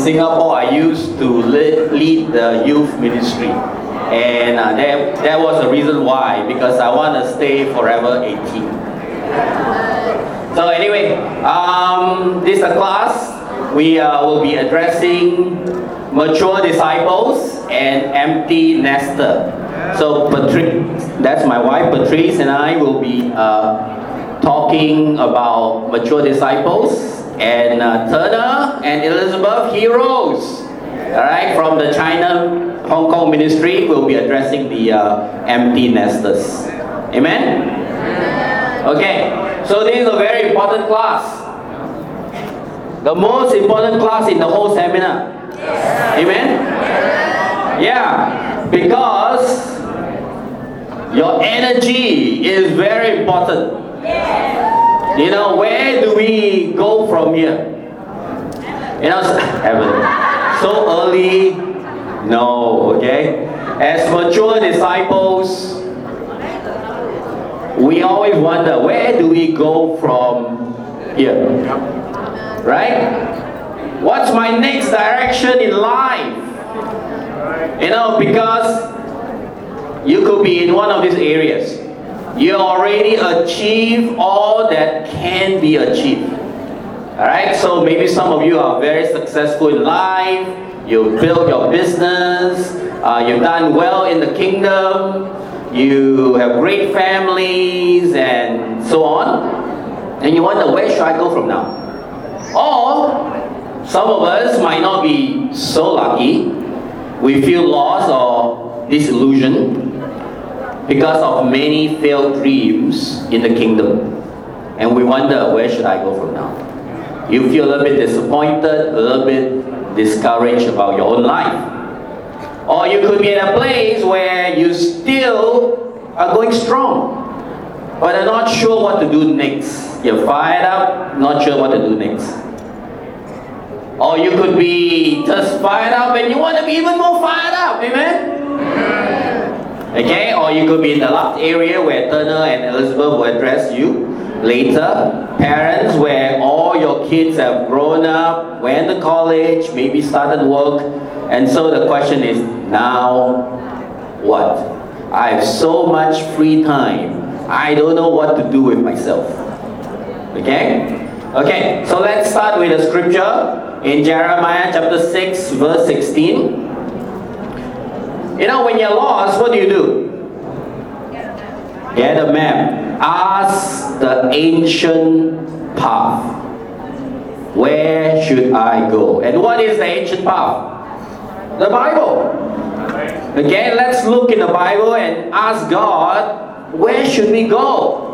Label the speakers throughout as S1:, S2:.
S1: Singapore, I used to lead the youth ministry. And that was the reason why, because I want to stay forever 18. So anyway, this is a class. We will be addressing mature disciples and empty nester. So Patrice, that's my wife, Patrice, and I will be talking about mature disciples, and Turner and Elizabeth, heroes. Alright, from the China Hong Kong ministry, will be addressing the empty nesters. Amen? Okay, so this is a very important class. The most important class in the whole seminar. Amen? Yeah, because your energy is very important. You know, where do we go from here? You know, heaven. So early? No, okay? As mature disciples, we always wonder, where do we go from here? Right? What's my next direction in life? You know, because you could be in one of these areas. You already achieved all that can be achieved. Alright, so maybe some of you are very successful in life. You built your business. You've done well in the kingdom. You have great families and so on. And you wonder, where should I go from now? Or some of us might not be so lucky. We feel lost or disillusioned because of many failed dreams in the kingdom. And we wonder, where should I go from now? You feel a little bit disappointed, a little bit discouraged about your own life. Or you could be in a place where you still are going strong, but are not sure what to do next. You're fired up, not sure what to do next. Or you could be just fired up and you want to be even more fired up, amen? Okay, or you could be in the last area where Turner and Elizabeth will address you later. Parents where all your kids have grown up, went to college, maybe started work. And so the question is, now what? I have so much free time. I don't know what to do with myself. Okay? Okay, so let's start with the scripture in Jeremiah chapter 6, verse 16. You know, when you're lost, what do? Get a map. Ask the ancient path. Where should I go? And what is the ancient path? The Bible. Okay, let's look in the Bible and ask God, where should we go?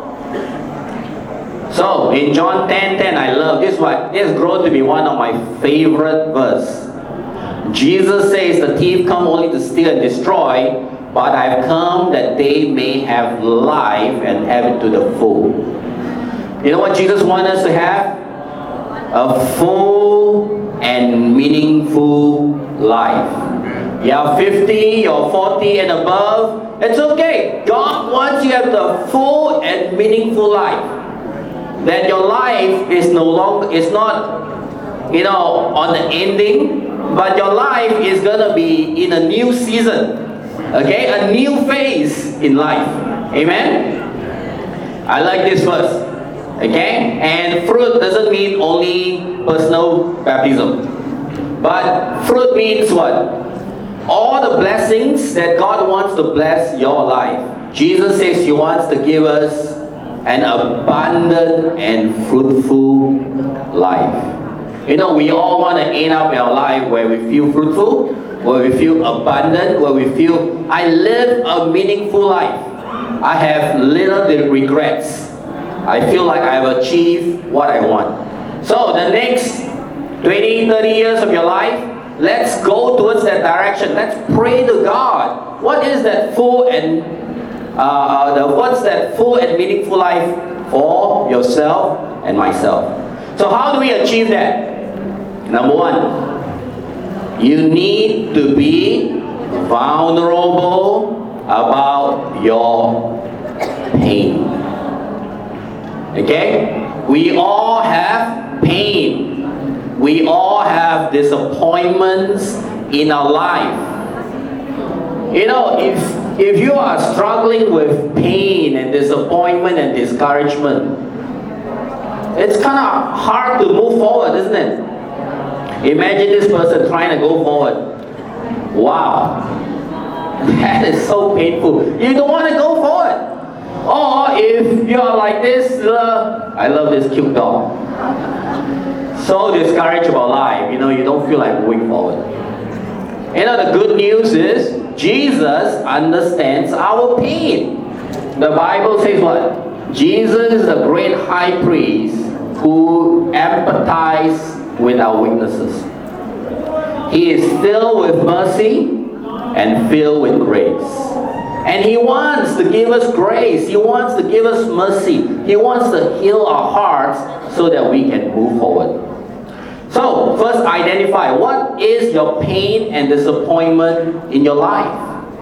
S1: So, in John 10:10, I love this one. This has grown to be one of my favorite verse. Jesus says, the thief come only to steal and destroy, but I have come that they may have life and have it to the full. You know what Jesus wants us to have? A full and meaningful life. You're 50, you're 40 and above, it's okay. God wants you to have the full and meaningful life. That your life is no longer, it's not, you know, on the ending, but your life is gonna be in a new season. Okay, a new phase in life. Amen? I like this verse. Okay? And fruit doesn't mean only personal baptism. But fruit means what? All the blessings that God wants to bless your life. Jesus says He wants to give us an abundant and fruitful life. You know, we all want to end up in our life where we feel fruitful, where we feel abundant, where we feel, I live a meaningful life. I have little regrets. I feel like I have achieved what I want. So the next 20, 30 years of your life, let's go towards that direction. Let's pray to God. What is that full and what's that full and meaningful life for yourself and myself? So how do we achieve that? Number one, you need to be vulnerable about your pain. Okay? We all have pain. We all have disappointments in our life. You know, if you are struggling with pain and disappointment and discouragement, it's kind of hard to move forward, isn't it? Imagine this person trying to go forward. Wow, that is so painful. You don't want to go forward. Or if you're like this, I love this cute dog. So discouraged about life, you know, you don't feel like moving forward. You know, the good news is Jesus understands our pain. The Bible says what? Jesus is the great high priest who empathizes with our weaknesses. He is filled with mercy and filled with grace. And He wants to give us grace. He wants to give us mercy. He wants to heal our hearts so that we can move forward. So, first identify what is your pain and disappointment in your life.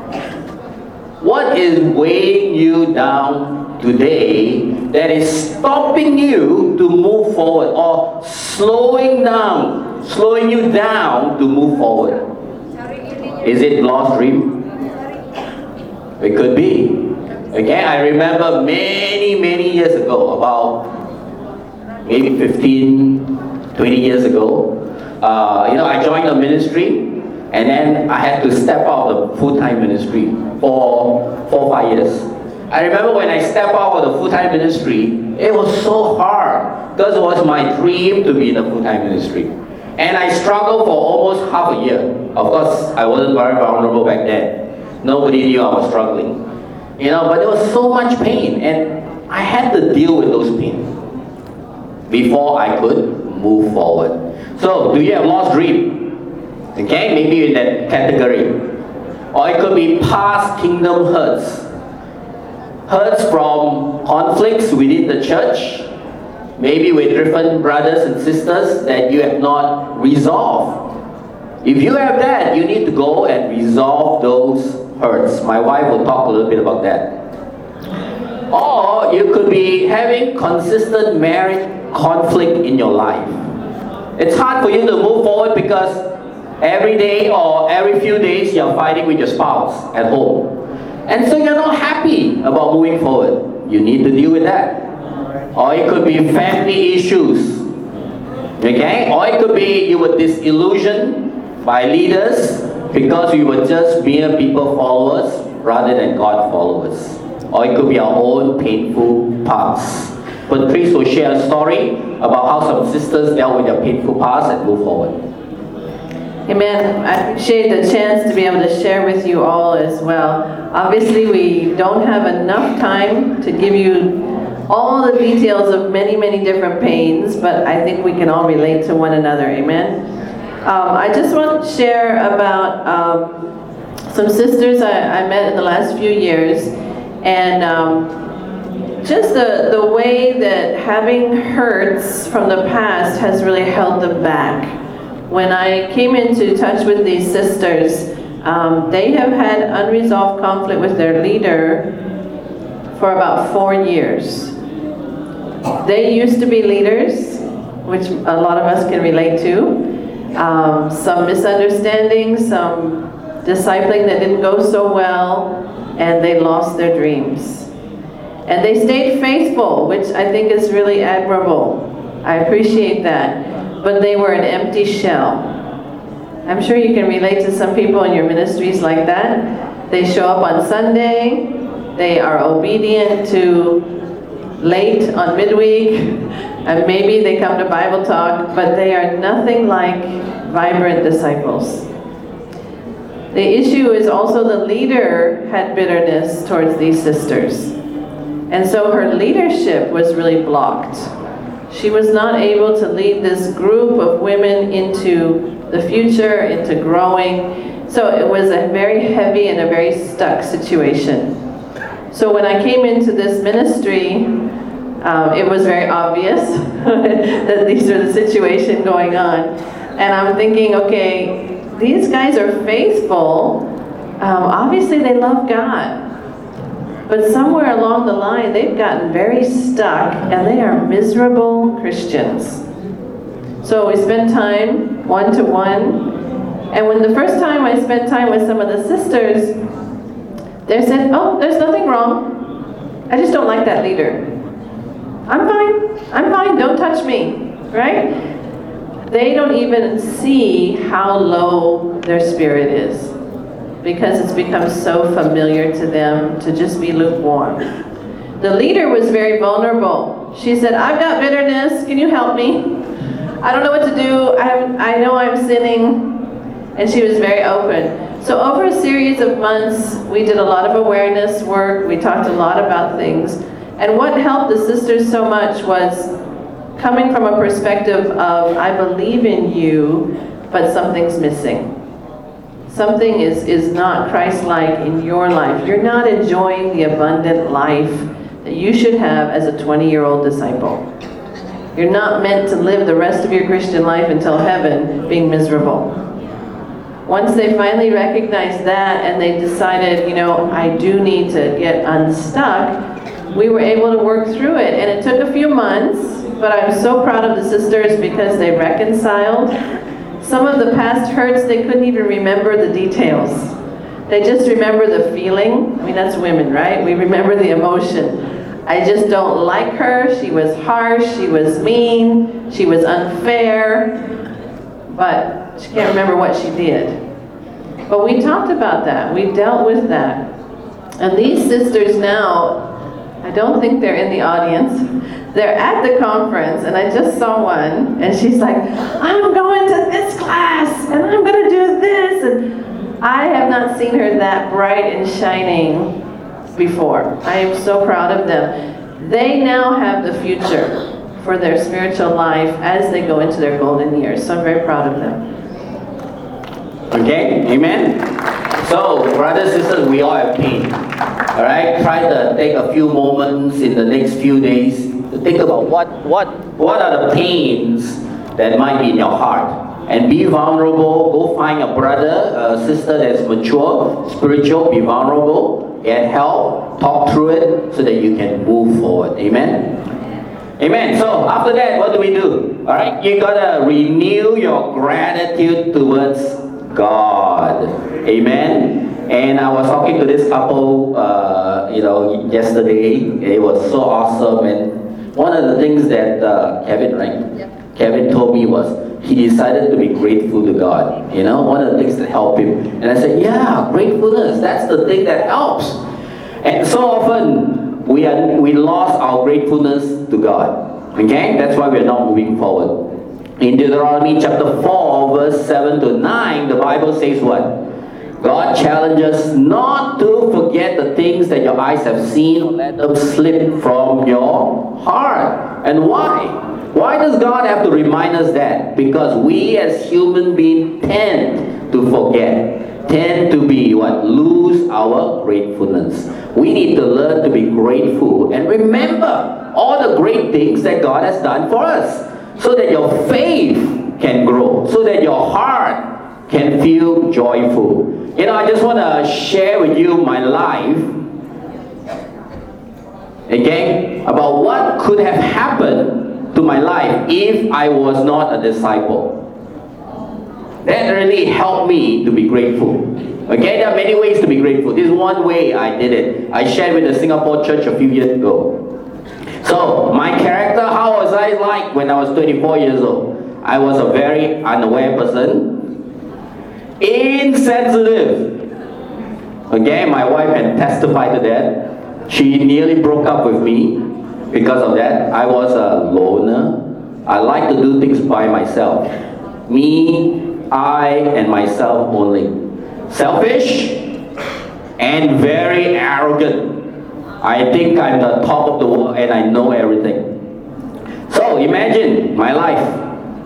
S1: What is weighing you down today that is stopping you to move forward or slowing you down to move forward? Is it lost dream? It could be. Okay, I remember many years ago, about maybe 15-20 years ago, I joined a ministry, and then I had to step out of the full-time ministry for 4 or 5 years. I remember when I stepped out of the full-time ministry, it was so hard because it was my dream to be in the full-time ministry. And I struggled for almost half a year. Of course, I wasn't very vulnerable back then. Nobody knew I was struggling. But there was so much pain, and I had to deal with those pain before I could move forward. So, do you have lost dream? Okay, maybe in that category. Or it could be past kingdom hurts. Hurts from conflicts within the church, maybe with different brothers and sisters that you have not resolved. If you have that, you need to go and resolve those hurts. My wife will talk a little bit about that. Or you could be having consistent marriage conflict in your life. It's hard for you to move forward because every day or every few days you're fighting with your spouse at home. And so you're not happy about moving forward. You need to deal with that. Or it could be family issues. Okay? Or it could be you were disillusioned by leaders because we were just mere people followers rather than God followers. Or it could be our own painful past. Patrice will share a story about how some sisters dealt with their painful past and move forward.
S2: Amen. I appreciate the chance to be able to share with you all as well. Obviously, we don't have enough time to give you all the details of many different pains, but I think we can all relate to one another. Amen. I just want to share about some sisters I met in the last few years, and just the way that having hurts from the past has really held them back. When I came into touch with these sisters, they have had unresolved conflict with their leader for about 4 years. They used to be leaders, which a lot of us can relate to. Some misunderstandings, some discipling that didn't go so well, and they lost their dreams. And they stayed faithful, which I think is really admirable. I appreciate that. But they were an empty shell. I'm sure you can relate to some people in your ministries like that. They show up on Sunday, they are obedient to late on midweek, and maybe they come to Bible talk, but they are nothing like vibrant disciples. The issue is also the leader had bitterness towards these sisters. And so her leadership was really blocked. She was not able to lead this group of women into the future, into growing. So it was a very heavy and a very stuck situation. So when I came into this ministry, it was very obvious that these are the situation going on. And I'm thinking, okay, these guys are faithful. Obviously they love God. But somewhere along the line, they've gotten very stuck, and they are miserable Christians. So we spend time one-to-one. And when the first time I spent time with some of the sisters, they said, oh, there's nothing wrong. I just don't like that leader. I'm fine, don't touch me, right? They don't even see how low their spirit is because it's become so familiar to them to just be lukewarm. The leader was very vulnerable. She said, I've got bitterness, can you help me? I don't know what to do, I know I'm sinning. And she was very open. So over a series of months, we did a lot of awareness work. We talked a lot about things. And what helped the sisters so much was coming from a perspective of, I believe in you, but something's missing. Something is not Christ-like in your life. You're not enjoying the abundant life that you should have as a 20-year-old disciple. You're not meant to live the rest of your Christian life until heaven being miserable. Once they finally recognized that and they decided, you know, I do need to get unstuck, we were able to work through it. And it took a few months, but I'm so proud of the sisters because they reconciled. Some of the past hurts, they couldn't even remember the details. They just remember the feeling. I mean, that's women, right? We remember the emotion. I just don't like her. She was harsh. She was mean. She was unfair. But she can't remember what she did. But we talked about that. We dealt with that. And these sisters now, I don't think they're in the audience. They're at the conference, and I just saw one, and she's like, I'm going to this class, and I'm going to do this. And I have not seen her that bright and shining before. I am so proud of them. They now have the future for their spiritual life as they go into their golden years. So I'm very proud of them.
S1: Okay, amen? So, brothers and sisters, we all have pain. Alright, try to take a few moments in the next few days to think about what are the pains that might be in your heart. And be vulnerable. Go find a brother, a sister that's mature, spiritual, be vulnerable, get help, talk through it so that you can move forward. Amen? Amen. So after that, what do we do? Alright, you gotta renew your gratitude towards God. Amen. And I was talking to this couple, yesterday. It was so awesome. And one of the things that Kevin, right? Yep. Kevin told me was he decided to be grateful to God. You know, one of the things that helped him. And I said, yeah, gratefulness. That's the thing that helps. And so often we lost our gratefulness to God. Okay, that's why we're not moving forward. In Deuteronomy chapter 4, verse 7 to 9, the Bible says what? God challenges not to forget the things that your eyes have seen or let them slip from your heart. And why? Why does God have to remind us that? Because we as human beings tend to forget, tend to be lose our gratefulness. We need to learn to be grateful and remember all the great things that God has done for us, so that your faith can grow, so that your heart can feel joyful. You know, I just want to share with you my life, okay, about what could have happened to my life if I was not a disciple. That really helped me to be grateful. Okay, there are many ways to be grateful. This is one way I did it. I shared with the Singapore church a few years ago. So, my character, how was I like when I was 24 years old? I was a very unaware person. Insensitive. Okay, my wife can testify to that. She nearly broke up with me because of that. I was a loner. I like to do things by myself. Me, I, and myself only. Selfish and very arrogant. I think I'm the top of the world and I know everything. So imagine my life.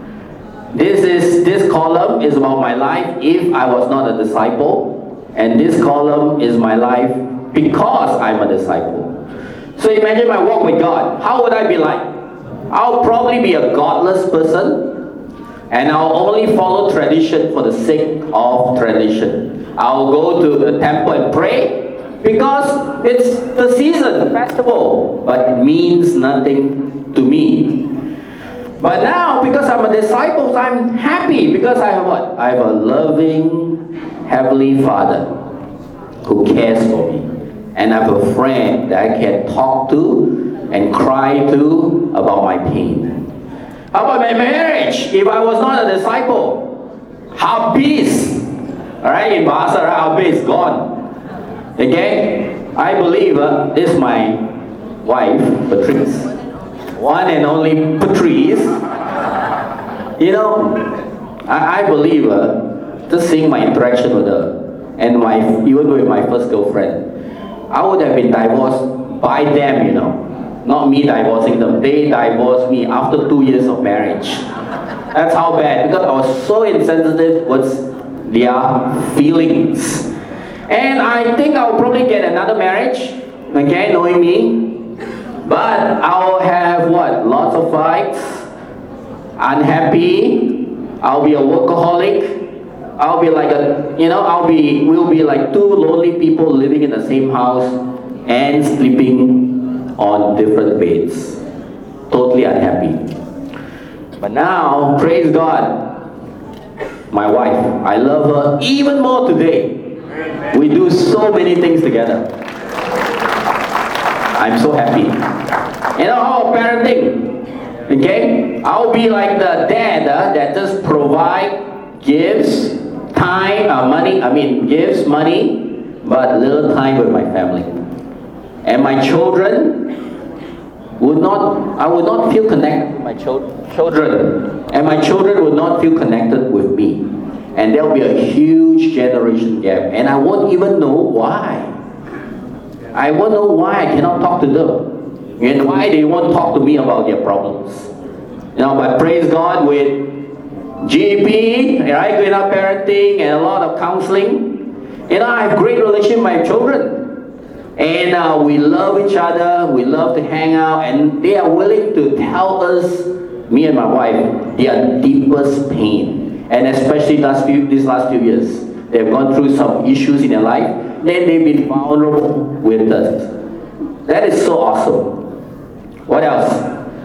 S1: This column is about my life if I was not a disciple, and this column is my life because I'm a disciple. So imagine my walk with God. How would I be like? I'll probably be a godless person, and I'll only follow tradition for the sake of tradition. I'll go to the temple and pray because it's the season, the festival, but it means nothing to me. But now, because I'm a disciple, I'm happy because I have what? I have a loving Heavenly Father who cares for me. And I have a friend that I can talk to and cry to about my pain. How about my marriage? If I was not a disciple, habis. Alright, in Bahasa, habis, gone. Okay? I believe this is my wife, Patrice. One and only Patrice. You know, I believe just seeing my interaction with her and even with my first girlfriend, I would have been divorced by them, you know. Not me divorcing them. They divorced me after 2 years of marriage. That's how bad, because I was so insensitive towards their feelings. And I think I'll probably get another marriage, okay, knowing me. But I'll have what? Lots of fights, unhappy, I'll be a workaholic, I'll be like we'll be like two lonely people living in the same house and sleeping on different beds. Totally unhappy. But now, praise God, my wife, I love her even more today. We do so many things together. I'm so happy. You know how parenting, okay? I'll be like the dad that just gives money, but little time with my family. And my children I would not feel connected with my children. And my children would not feel connected with me. And there'll be a huge generation gap. And I won't even know why. I won't know why I cannot talk to them. And why they won't talk to me about their problems. You know, but praise God with GP, right? Growing up parenting and a lot of counseling. You know, I have great relationship with my children. And we love each other, we love to hang out, and they are willing to tell us, me and my wife, their deepest pain. And especially these last few years, they've gone through some issues in their life, then they've been vulnerable with us. That is so awesome. What else?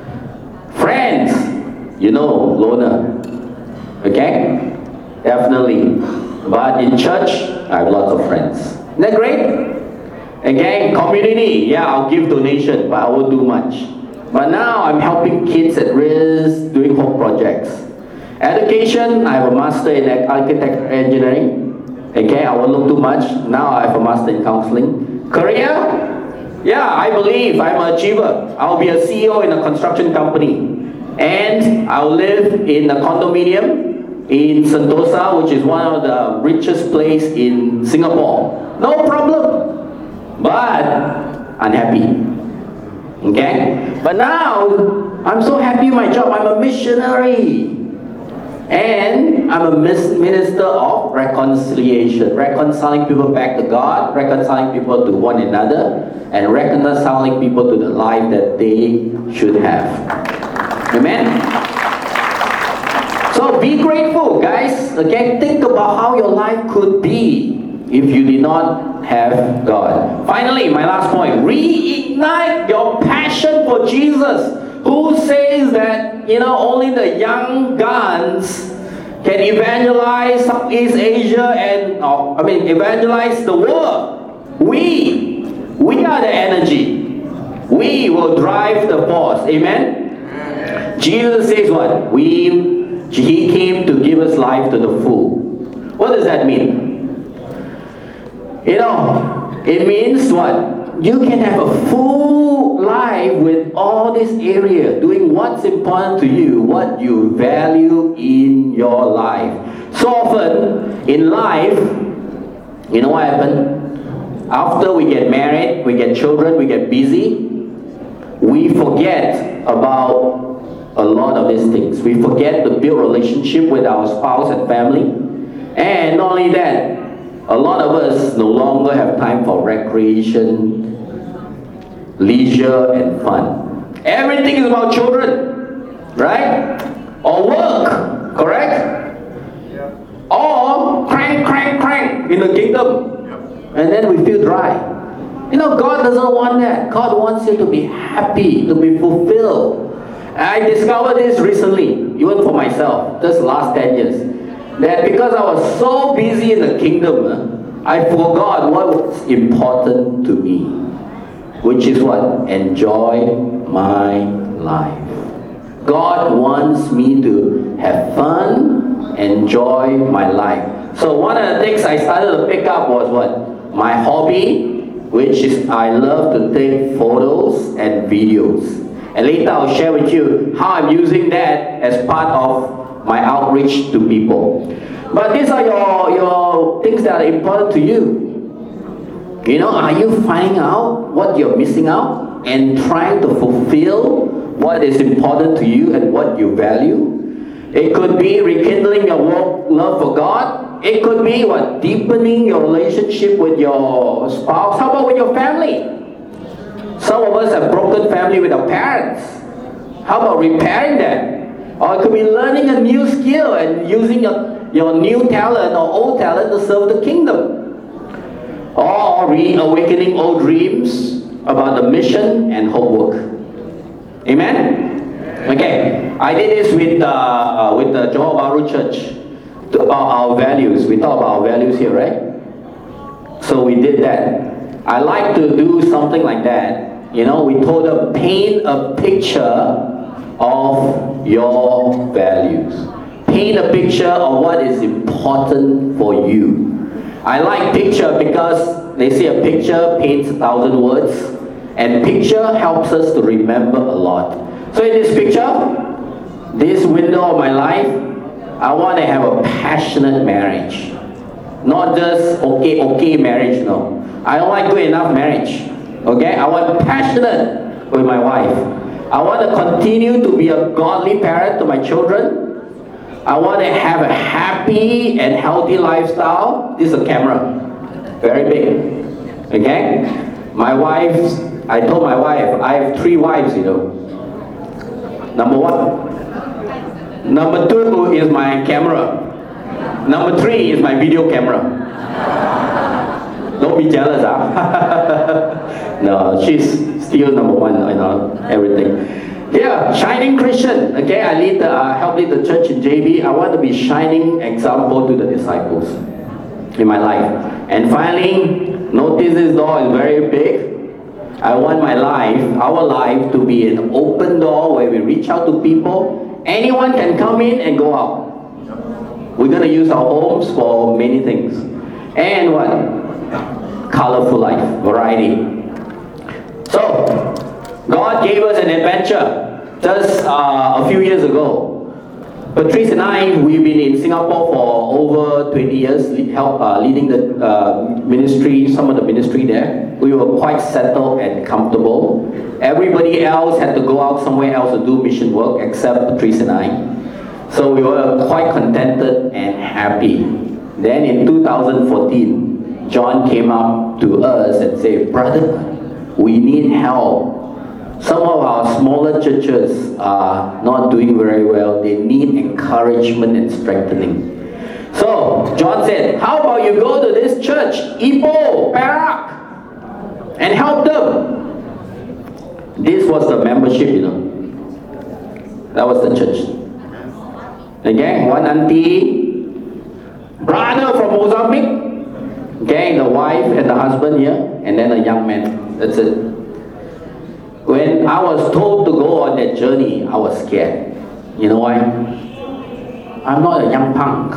S1: Friends, you know, loner. Okay? Definitely. But in church, I have lots of friends. Isn't that great? Again, community, yeah, I'll give donation, but I won't do much. But now I'm helping kids at risk, doing home projects. Education, I have a master in architecture engineering. Okay, I won't look too much. Now I have a master in counseling. Career, yeah, I believe I'm an achiever. I'll be a CEO in a construction company. And I'll live in a condominium in Sentosa, which is one of the richest places in Singapore. No problem. But unhappy. Okay? But now, I'm so happy with my job. I'm a missionary. And I'm a minister of reconciliation. Reconciling people back to God, reconciling people to one another, and reconciling people to the life that they should have. Amen? So be grateful, guys. Okay? Think about how your life could be if you did not have God. Finally, my last point. Reignite your passion for Jesus. Who says that, you know, only the young guns can evangelize Southeast Asia and, evangelize the world? We are the energy. We will drive the force. Amen? Jesus says what? He came to give us life to the full. What does that mean? You know, it means what? You can have a full life with all this area, doing what's important to you, what you value in your life. So often in life, you know what happens? After we get married, we get children, we get busy, we forget about a lot of these things. We forget to build relationship with our spouse and family. And not only that, a lot of us no longer have time for recreation, leisure, and fun. Everything is about children, right? Or work, correct? Or crank in the kingdom. And then we feel dry. You know, God doesn't want that. God wants you to be happy, to be fulfilled. I discovered this recently, even for myself, just last 10 years, that because I was so busy in the kingdom, I forgot what was important to me, which is what? Enjoy my life. God wants me to have fun, enjoy my life. So one of the things I started to pick up was what? My hobby, which is I love to take photos and videos. And later I'll share with you how I'm using that as part of my outreach to people. But these are your things that are important to you. You know, are you finding out what you're missing out and trying to fulfill what is important to you and what you value? It could be rekindling your love for God. It could be what? Deepening your relationship with your spouse. How about with your family? Some of us have broken family with our parents. How about repairing that? Or it could be learning a new skill and using your new talent or old talent to serve the kingdom. Or reawakening old dreams about the mission and homework. Amen? Okay, I did this with the Johor Bahru Church about our values. We talk about our values here, right? So we did that. I like to do something like that. You know, we told them, paint a picture of your values. Paint a picture of what is important for you. I like picture because they say a picture paints 1,000 words, and picture helps us to remember a lot. So in this picture, this window of my life, I want to have a passionate marriage. Not just okay marriage, no. I don't like good enough marriage. Okay? I want passionate with my wife. I want to continue to be a godly parent to my children. I want to have a happy and healthy lifestyle. This is a camera. Very big. Okay? My wife, I told my wife, I have 3 wives, you know. Number 1. Number 2 is my camera. Number 3 is my video camera. Don't be jealous, huh? No, she's still number 1 in everything. Yeah, shining Christian. Okay, I help lead the church in JB. I want to be shining example to the disciples in my life. And finally, notice this door is very big. I want my life, our life, to be an open door where we reach out to people. Anyone can come in and go out. We're going to use our homes for many things. And what? Colorful life, variety. So, God gave us an adventure just a few years ago. Patrice and I, we've been in Singapore for over 20 years, leading the ministry, some of the ministry there. We were quite settled and comfortable. Everybody else had to go out somewhere else to do mission work except Patrice and I. So we were quite contented and happy. Then in 2014, John came up to us and said, "Brother, we need help. Some of our smaller churches are not doing very well. They need encouragement and strengthening." So John said, "How about you go to this church, Ipoh, Perak, and help them?" This was the membership, you know. That was the church. Okay, one auntie, brother from Mozambique, okay, the wife and the husband here, and then a young man. That's it. When I was told to go on that journey, I was scared. You know why? I'm not a young punk.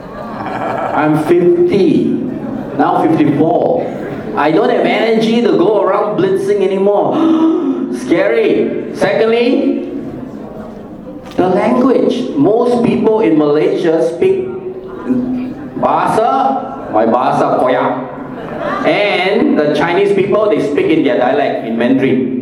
S1: I'm 50, now 54. I don't have energy to go around blitzing anymore. Scary. Secondly, the language. Most people in Malaysia speak Bahasa, my Bahasa Koyak. And the Chinese people, they speak in their dialect, in Mandarin.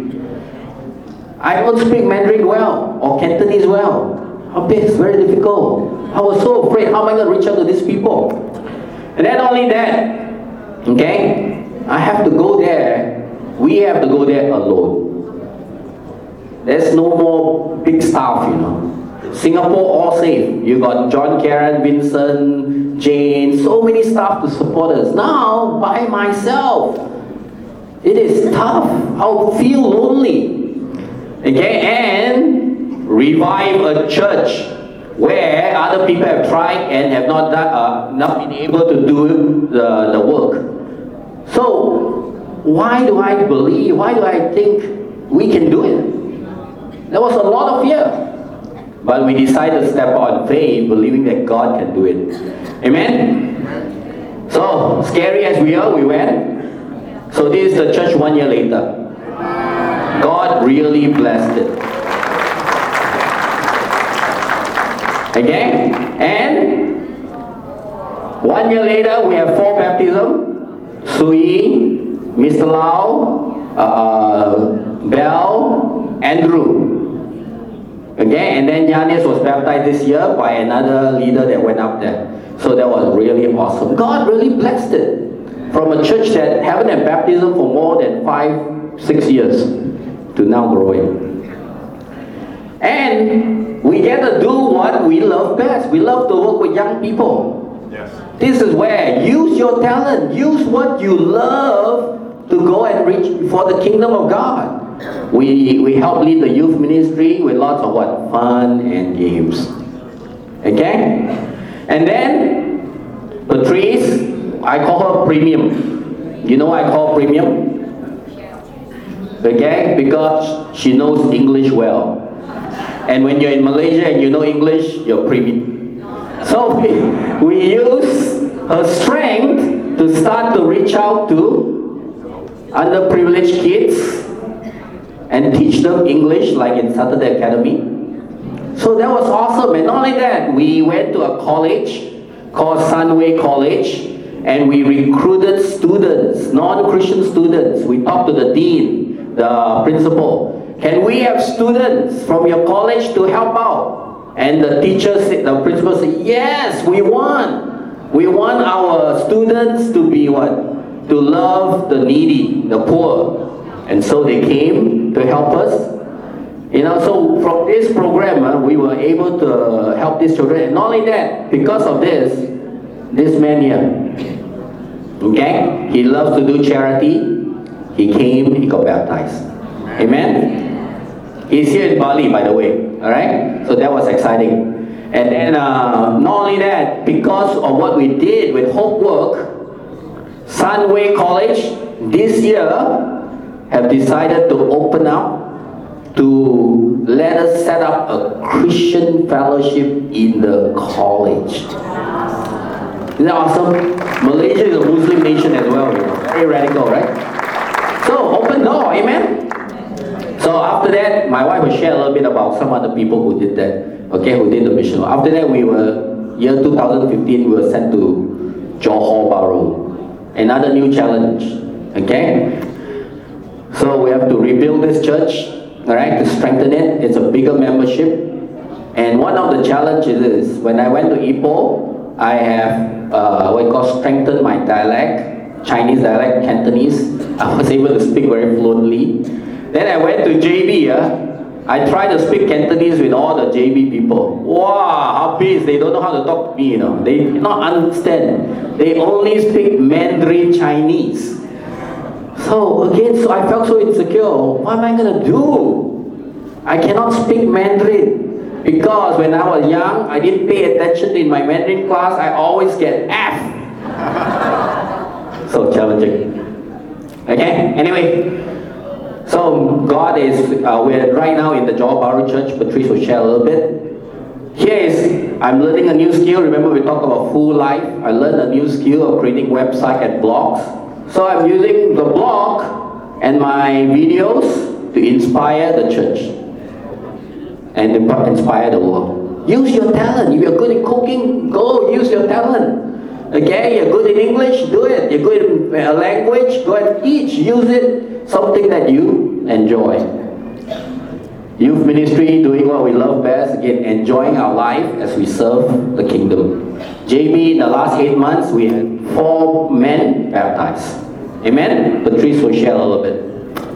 S1: I don't speak Mandarin well, or Cantonese well. It's very difficult. I was so afraid, how am I going to reach out to these people? And then only that, okay, I have to go there. We have to go there alone. There's no more big staff, you know. Singapore, all safe. You got John, Karen, Vincent, Jane, so many staff to support us. Now, by myself, it is tough. I'll feel lonely. Okay, and revive a church where other people have tried and have not been able to do the work. So why do I believe? Why do I think we can do it? There was a lot of fear. But we decided to step out in faith, believing that God can do it. Amen? So, scary as we are, we went. So this is the church 1 year later. God really blessed it. Okay? And 1 year later, we have 4 baptisms. Sui, Mr. Lau, Bell, Andrew. Okay, and then Yanis was baptized this year by another leader that went up there. So that was really awesome. God really blessed it. From a church that haven't had baptism for more than 5-6 years to now growing. And we get to do what we love best. We love to work with young people.
S3: Yes.
S1: This is where use your talent, use what you love to go and reach for the kingdom of God. We help lead the youth ministry with lots of what? Fun and games. Okay? And then Patrice, I call her premium. You know why I call premium? Okay? Because she knows English well. And when you're in Malaysia and you know English, you're premium. So we use her strength to start to reach out to underprivileged kids and teach them English like in Saturday Academy. So that was awesome. And not only that, we went to a college called Sunway College and we recruited students, non-Christian students. We talked to the dean, the principal. Can we have students from your college to help out? And the teachers, the principal said, yes, we want. We want our students to be what? To love the needy, the poor. And so they came to help us. You know, so from this program, we were able to help these children. And not only that, because of this man here, okay, he loves to do charity. He came, he got baptized. Amen? He's here in Bali, by the way. Alright? So that was exciting. And then, not only that, because of what we did with Hope Work, Sunway College, this year, have decided to open up to let us set up a Christian fellowship in the college. Isn't that awesome? Malaysia is a Muslim nation as well, you know. Very radical, right? So, open door, amen? So after that, my wife will share a little bit about some other people who did that, okay, who did the mission. After that, year 2015, we were sent to Johor Bahru. Another new challenge, okay? So we have to rebuild this church, all right, to strengthen it. It's a bigger membership. And one of the challenges is, when I went to Ipoh, I have what you call strengthened my dialect, Chinese dialect, Cantonese. I was able to speak very fluently. Then I went to JB. I tried to speak Cantonese with all the JB people. Wow, habis, they don't know how to talk to me, you know. They cannot understand. They only speak Mandarin Chinese. So again, I felt so insecure. What am I going to do? I cannot speak Mandarin. Because when I was young, I didn't pay attention in my Mandarin class. I always get F. So challenging. Okay, anyway. So God is, we're right now in the Johor Bahru Church. Patrice will share a little bit. Here is, I'm learning a new skill. Remember we talked about full life. I learned a new skill of creating website and blogs. So I'm using the blog and my videos to inspire the church and inspire the world. Use your talent. If you're good in cooking, go use your talent. Okay, you're good in English, do it. You're good in a language, go and teach. Use it, something that you enjoy. Youth ministry, doing what we love best. Again, enjoying our life as we serve the kingdom. JB, in the last 8 months, we had 4 men baptized. Amen? Patrice will share a little bit.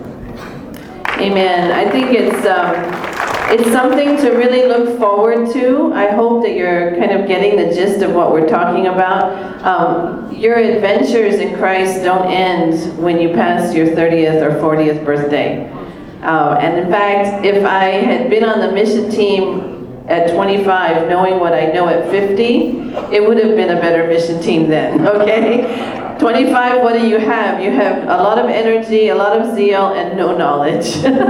S2: Amen. I think it's something to really look forward to. I hope that you're kind of getting the gist of what we're talking about. Your adventures in Christ don't end when you pass your 30th or 40th birthday. And in fact, if I had been on the mission team at 25, knowing what I know at 50, it would have been a better mission team then, okay? 25, what do you have? You have a lot of energy, a lot of zeal, and no knowledge.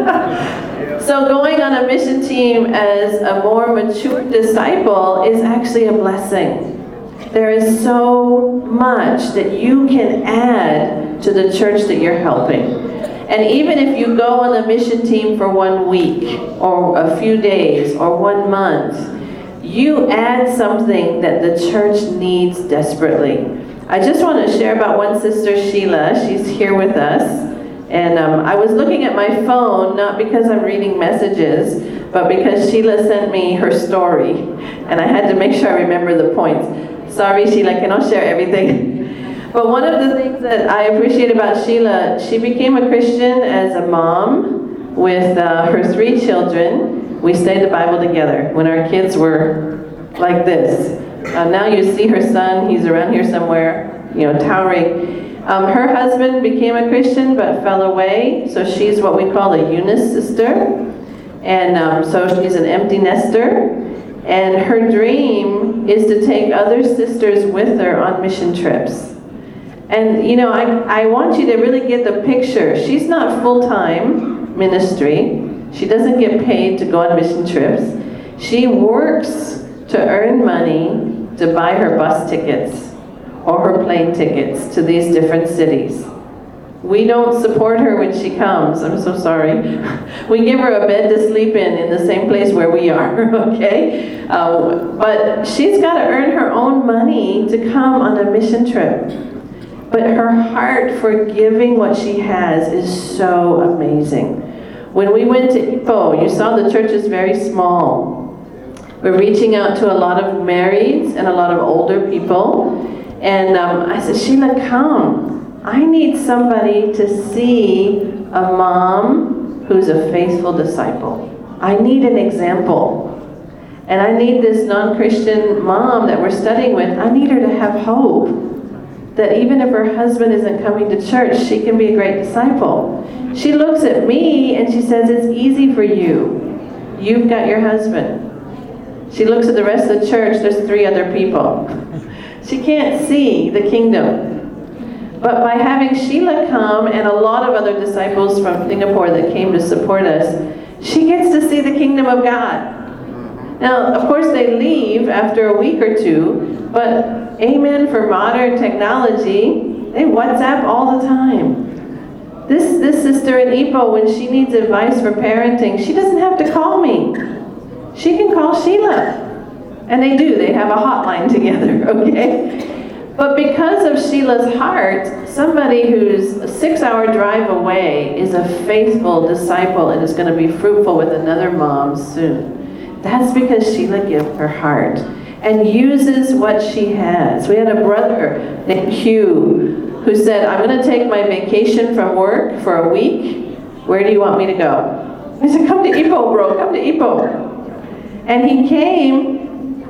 S2: So going on a mission team as a more mature disciple is actually a blessing. There is so much that you can add to the church that you're helping. And even if you go on the mission team for 1 week, or a few days, or 1 month, you add something that the church needs desperately. I just want to share about one sister, Sheila. She's here with us. And I was looking at my phone, not because I'm reading messages, but because Sheila sent me her story. And I had to make sure I remember the points. Sorry, Sheila, I cannot share everything. But one of the things that I appreciate about Sheila, she became a Christian as a mom with her 3 children. We studied the Bible together when our kids were like this. Now you see her son, he's around here somewhere, towering. Her husband became a Christian but fell away, so she's what we call a Eunice sister. And so she's an empty nester. And her dream is to take other sisters with her on mission trips. And I want you to really get the picture. She's not full-time ministry. She doesn't get paid to go on mission trips. She works to earn money to buy her bus tickets or her plane tickets to these different cities. We don't support her when she comes. I'm so sorry. We give her a bed to sleep in the same place where we are, okay? But she's got to earn her own money to come on a mission trip. But her heart for giving what she has is so amazing. When we went to Ipoh, you saw the church is very small. We're reaching out to a lot of marrieds and a lot of older people. And I said, Sheila, come. I need somebody to see a mom who's a faithful disciple. I need an example. And I need this non-Christian mom that we're studying with, I need her to have hope that even if her husband isn't coming to church, she can be a great disciple. She looks at me and she says, it's easy for you. You've got your husband. She looks at the rest of the church, there's 3 other people. She can't see the kingdom. But by having Sheila come and a lot of other disciples from Singapore that came to support us, she gets to see the kingdom of God. Now, of course, they leave after a week or 2, but amen for modern technology, they WhatsApp all the time. This sister in Ipoh, when she needs advice for parenting, she doesn't have to call me. She can call Sheila. And they do, they have a hotline together, okay? But because of Sheila's heart, somebody who's a 6-hour drive away is a faithful disciple and is going to be fruitful with another mom soon. That's because Sheila gives her heart and uses what she has. We had a brother named Hugh who said, I'm going to take my vacation from work for a week. Where do you want me to go? I said, come to Ipoh, bro, come to Ipoh. And he came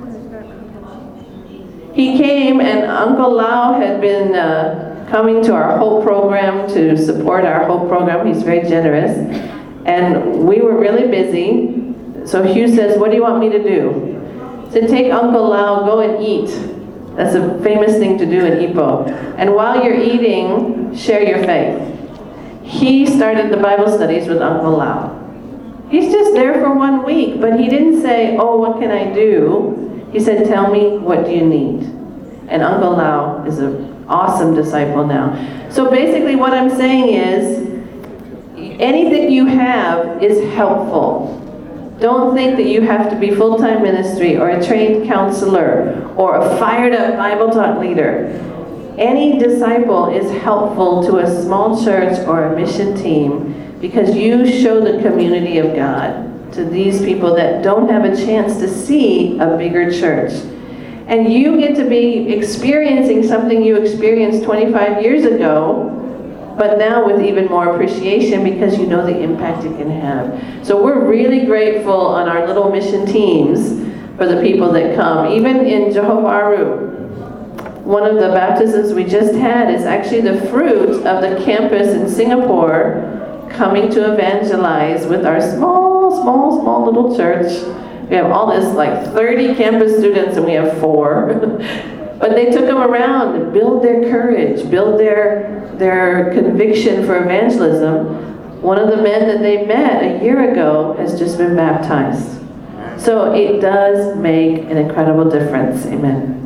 S2: and Uncle Lau had been coming to our Hope program to support our Hope program. He's very generous. And we were really busy. So Hugh says, what do you want me to do? To take Uncle Lau, go and eat. That's a famous thing to do in Ipoh. And while you're eating, share your faith. He started the Bible studies with Uncle Lau. He's just there for 1 week, but he didn't say, oh, what can I do? He said, tell me, what do you need? And Uncle Lau is an awesome disciple now. So basically what I'm saying is, anything you have is helpful. Don't think that you have to be full-time ministry or a trained counselor or a fired-up Bible talk leader. Any disciple is helpful to a small church or a mission team because you show the community of God to these people that don't have a chance to see a bigger church. And you get to be experiencing something you experienced 25 years ago, but now with even more appreciation because you know the impact it can have. So we're really grateful on our little mission teams for the people that come. Even in Johor Bahru, one of the baptisms we just had is actually the fruit of the campus in Singapore coming to evangelize with our small little church. We have all this like 30 campus students and we have 4. But they took them around to build their courage, build their conviction for evangelism. One of the men that they met a year ago has just been baptized. So it does make an incredible difference. Amen.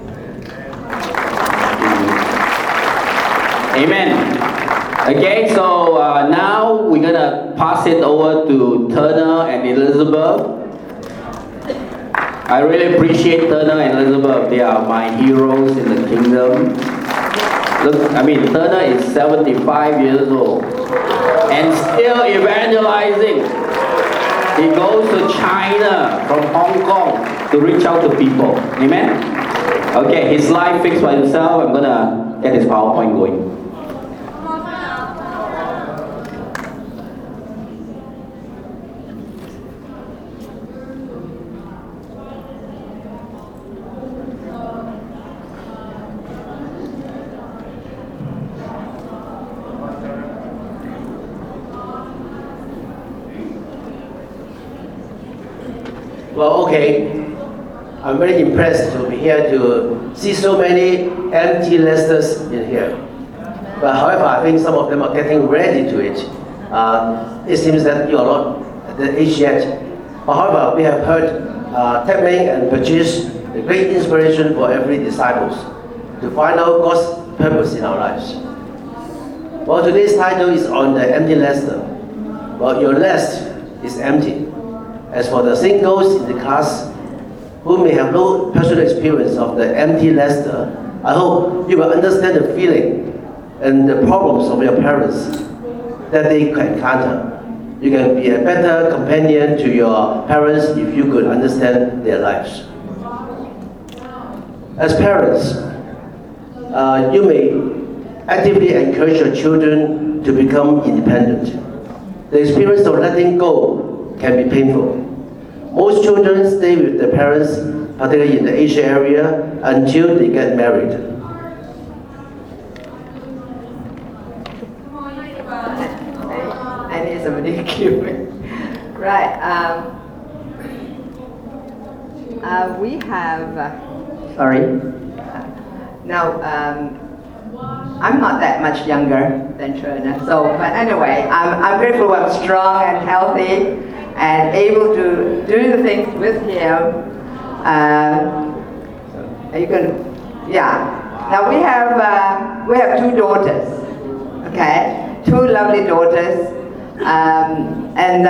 S1: Amen. Okay, so now we're going to pass it over to Turner and Elizabeth. I really appreciate Turner and Elizabeth. They are my heroes in the kingdom. Look, Turner is 75 years old and still evangelizing. He goes to China from Hong Kong to reach out to people. Amen? Okay, his life fixed by himself. I'm going to get his PowerPoint going.
S3: Well, okay. I'm very impressed to be here to see so many empty nesters in here. But however, I think some of them are getting ready to it. It seems that you are not at the age yet. But however, we have heard Ted Ming and Patrice, the great inspiration for every disciples to find out God's purpose in our lives. Well, today's title is on the empty nester. Well, your nest is empty. As for the singles in the class who may have no personal experience of the empty nester, I hope you will understand the feeling and the problems of your parents that they can encounter. You can be a better companion to your parents if you could understand their lives. As parents, you may actively encourage your children to become independent. The experience of letting go can be painful. Most children stay with their parents, particularly in the Asia area, until they get married.
S4: I need somebody to keep me. Right. We have. Sorry. Now, I'm not that much younger than Turner. So, but anyway, I'm grateful I'm strong and healthy and able to do the things with him. Are you going to? Yeah. Now we have 2 daughters. Okay, 2 lovely daughters, and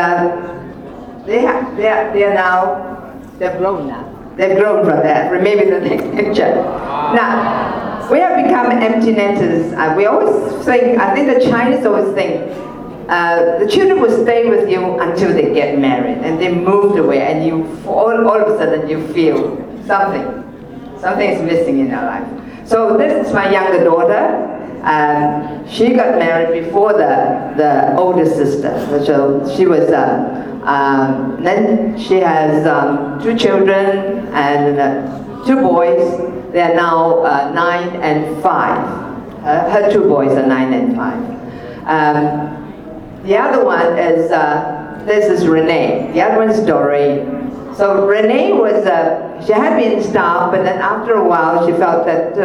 S4: they're grown now. They've grown from that. Maybe the next picture. Now we have become empty nesters. We always think. I think the Chinese always think. The children will stay with you until they get married and they moved away, and you all of a sudden you feel something is missing in your life. So this is my younger daughter. She got married before the older sister. So she was then she has 2 children and 2 boys. They are now 9 and 5. Her 2 boys are 9 and 5. The other one is, this is Renee. The other one is Doreen. So Renee was, she had been in staff, but then after a while she felt that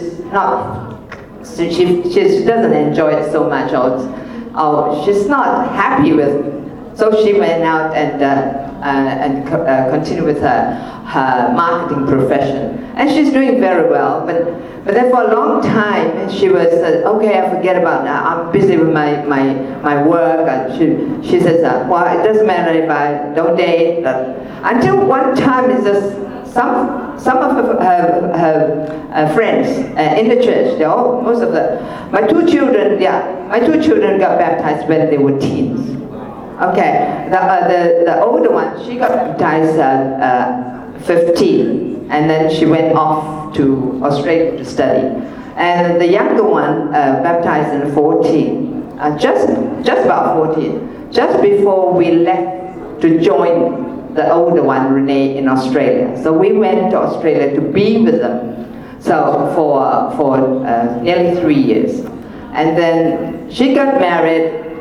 S4: she doesn't enjoy it so much, or she's not happy with. So she went out and continued with her marketing profession, and she's doing very well. But then for a long time, she was, okay, I forget about that. I'm busy with my work. And she says, well, it doesn't matter if I don't date. Until one time, it's just some of her friends in the church, my 2 children got baptized when they were teens. Okay, the older one, she got baptized at 15. And then she went off to Australia to study. And the younger one baptized in 14, just about 14, just before we left to join the older one, Renee, in Australia. So we went to Australia to be with them. So for nearly 3 years. And then she got married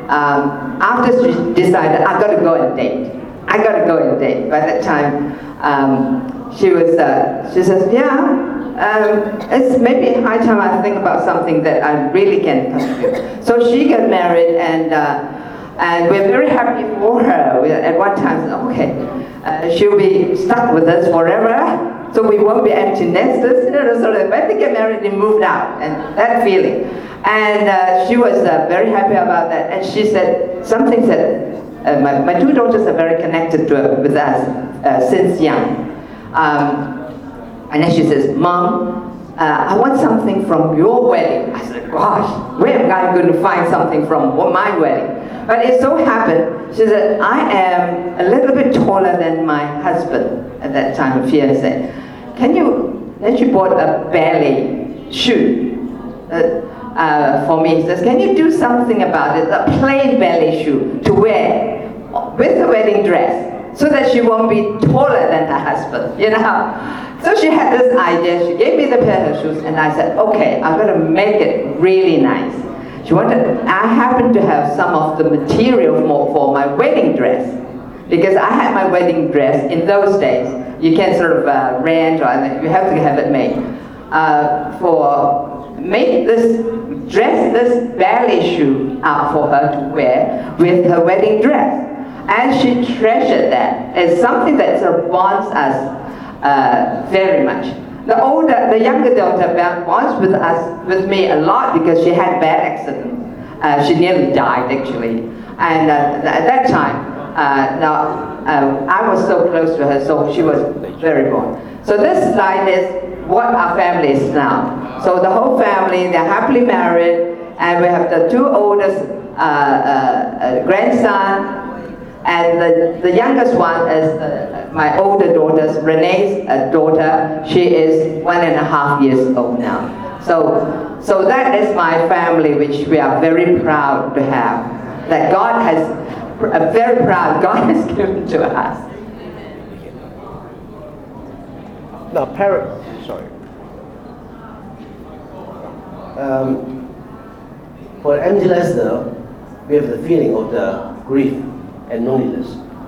S4: after she decided, I got to go and date. I got to go and date. By that time, she says, it's maybe high time I think about something that I really can contribute. So she got married, and we're very happy for her. At one time, okay, she'll be stuck with us forever, so we won't be empty nesters. So when they get married, they moved out, and that feeling. And she was very happy about that. And she said, my two daughters are very connected with us since young. And then she says, Mom, I want something from your wedding. I said, gosh, where am I going to find something from my wedding? But it so happened, she said, I am a little bit taller than my husband at that time, a fiancé. Then she bought a ballet shoe for me. She says, can you do something about it? A plain ballet shoe to wear with a wedding dress, so that she won't be taller than her husband, So she had this idea. She gave me the pair of shoes, and I said, okay, I'm going to make it really nice. I happened to have some of the material for my wedding dress, because I had my wedding dress in those days. You can sort of rent, or you have to have it made. Make this ballet shoe up for her to wear with her wedding dress. And she treasured that. It's something that sort of bonds us very much. The younger daughter bonds with me a lot because she had a bad accident. She nearly died, actually. And at that time, I was so close to her, so she was very born. So this slide is what our family is now. So the whole family, they're happily married, and we have the two oldest grandsons. And the youngest one is my older daughter, Renee's daughter. She is 1.5 years old now. So that is my family, which we are very proud to have. That God has given to us.
S3: Now, for empty nester, we have the feeling of the grief and loneliness.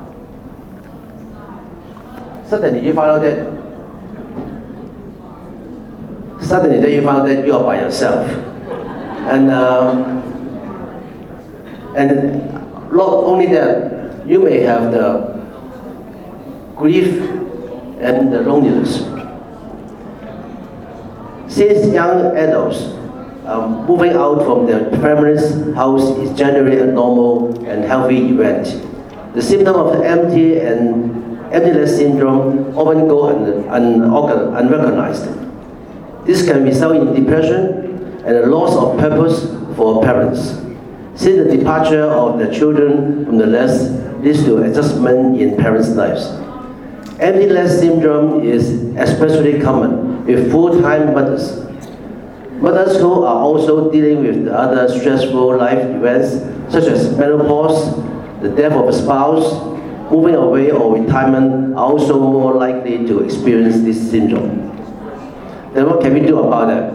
S3: Suddenly you find out that you are by yourself, and not only that, you may have the grief and the loneliness. Since young adults, moving out from their family's house is generally a normal and healthy event. The symptom of the emptiness syndrome often go unrecognized. This can result in depression and a loss of purpose for parents. Since the departure of the children from the nest leads to adjustment in parents' lives. Emptiness syndrome is especially common with full-time mothers. Mothers who are also dealing with other stressful life events such as menopause, the death of a spouse, moving away or retirement are also more likely to experience this syndrome. Then what can we do about that?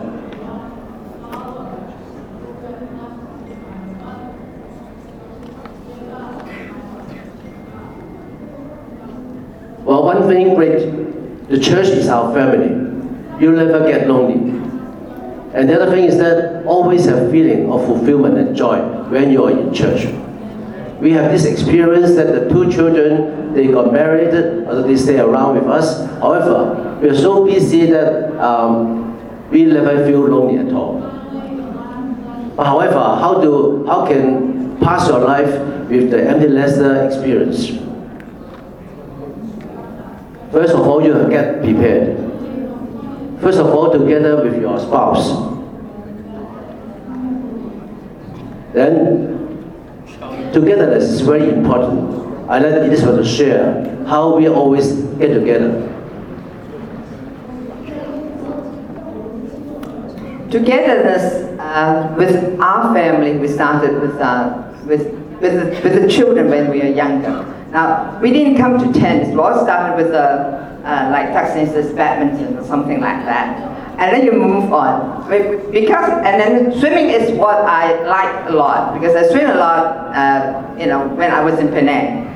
S3: Well, one thing great, the church is our family. You'll never get lonely. And the other thing is that always have a feeling of fulfillment and joy when you are in church. We have this experience that the two children, they got married, or they stay around with us. However, we are so busy that we never feel lonely at all. But however, how can pass your life with the empty nester experience? First of all, you have to get prepared. First of all, together with your spouse. Then, togetherness is very important. I like Elizabeth to share how we always get together.
S4: Togetherness with our family, we started with the children when we were younger. Now, we didn't come to tennis. We all started with like Tuxedo's badminton or something like that. and then you move on. Because, and then swimming is what I like a lot, because I swim a lot, when I was in Penang.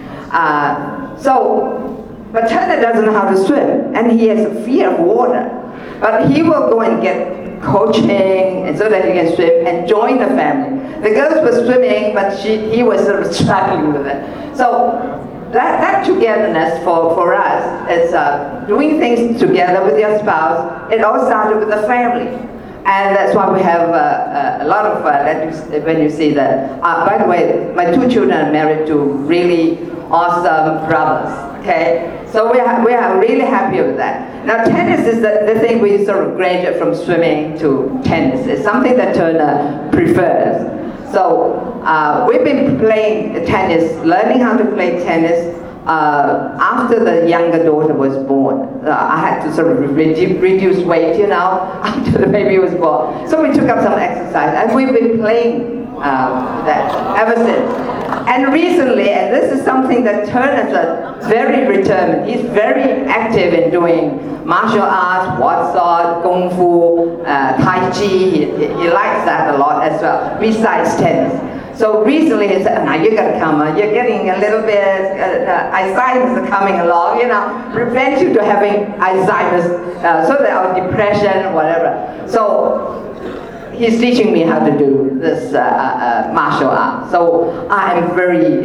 S4: But Turner doesn't know how to swim, and he has a fear of water. But he will go and get coaching, and so that he can swim and join the family. The girls were swimming, but he was sort of struggling with it. So that togetherness for us is doing things together with your spouse. It all started with the family. And that's why we have a lot of, when you see that. By the way, my 2 children are married to really awesome brothers, okay? So we are really happy with that. Now tennis is the thing we sort of graduate from swimming to tennis. It's something that Turner prefers. So we've been playing tennis, learning how to play tennis after the younger daughter was born. I had to sort of reduce weight, after the baby was born. So we took up some exercise, and we've been playing that ever since. And recently, and this is something that Turner's very determined, he's very active in doing martial arts, Watsat, Kung Fu, Tai Chi. He likes that a lot as well, besides tennis. So recently he said, now you gotta come, you're getting a little bit, Alzheimer's coming along, prevent you to having Alzheimer's, so that our depression, whatever. So he's teaching me how to do this martial art. So I am very,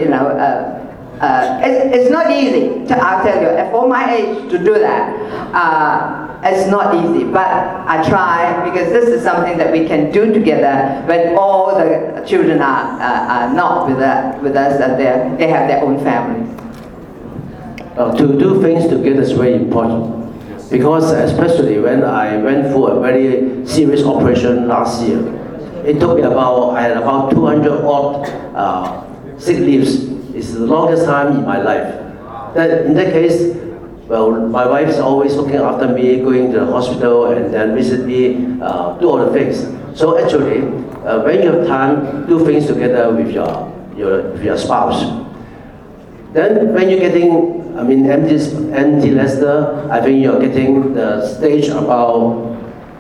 S4: it's not easy, I'll tell you, for my age to do that. It's not easy, but I try, because this is something that we can do together when all the children are not with us, and they have their own families.
S3: To do things together is very important, because especially when I went through a very serious operation last year, it took me I had about 200 odd sick leaves. It's the longest time in my life. In that case, well, my wife is always looking after me, going to the hospital, and then visit me, do all the things. So actually, when you have time, do things together with your spouse. Then when you're getting, empty nester, I think you're getting the stage about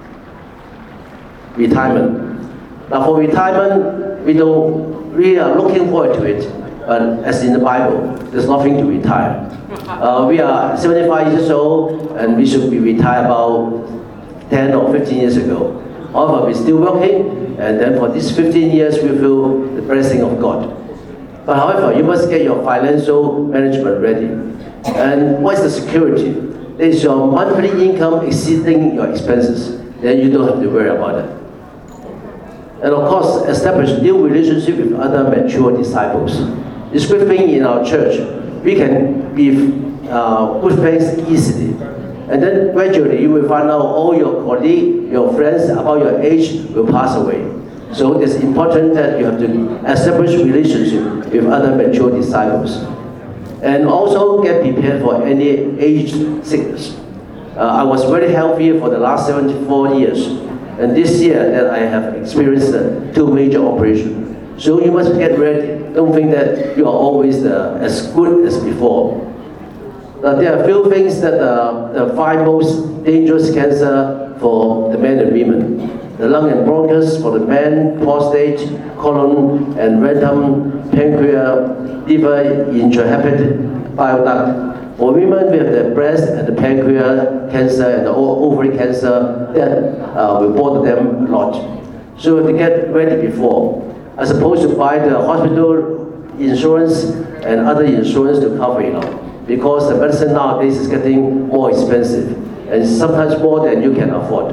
S3: retirement. Now for retirement, we are looking forward to it, but as in the Bible, there's nothing to retire. We are 75 years old, and we should be retired about 10 or 15 years ago. However, we're still working, and then for these 15 years, we feel the blessing of God. But however, you must get your financial management ready. And what is the security? Is your monthly income exceeding your expenses? Then you don't have to worry about it. And of course, establish new relationship with other mature disciples. It's a good thing in our church. We can be good friends easily. And then gradually you will find out all your colleagues, your friends about your age will pass away. So it's important that you have to establish relationship with other mature disciples. And also get prepared for any age sickness. I was very healthy for the last 74 years. And this year that I have experienced 2 major operations. So you must get ready. Don't think that you are always as good as before. There are a few things that the 5 most dangerous cancer for the men and women. The lung and bronchus for the men, prostate, colon and rectum, pancreas, liver, intrahepatic bile duct. For women, we have the breast and the pancreas cancer and the ovary cancer that will bother them a lot. So we have to get ready before, as opposed to buy the hospital insurance and other insurance to cover it up. Because the medicine nowadays is getting more expensive, and sometimes more than you can afford.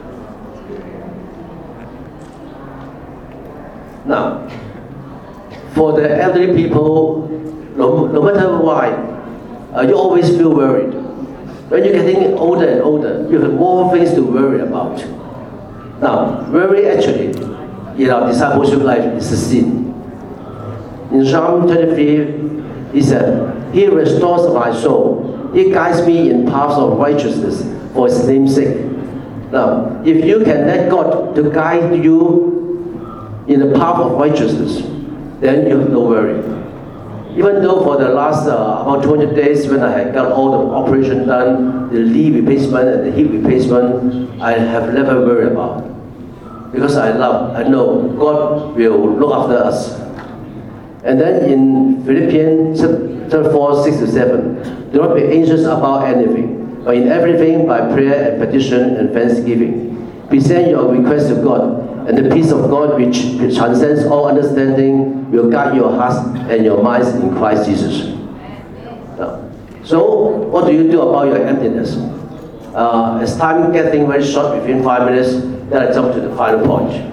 S3: Now, for the elderly people, no matter why, you always feel worried. When you're getting older and older, you have more things to worry about. Now, worry actually, in our discipleship life, is a sin. In Psalm 23, he said, He restores my soul. He guides me in paths of righteousness for His name's sake. Now, if you can let God to guide you in the path of righteousness, then you have no worry. Even though for the last about 200 days when I had got all the operation done, the knee replacement and the hip replacement, I have never worried about. Because I know God will look after us. And then in Philippians chapter 4, 6 to 7, do not be anxious about anything, but in everything by prayer and petition and thanksgiving. Present your requests to God, and the peace of God which transcends all understanding will guide your hearts and your minds in Christ Jesus. So, what do you do about your emptiness? As time getting very short, within 5 minutes, then I jump to the final point.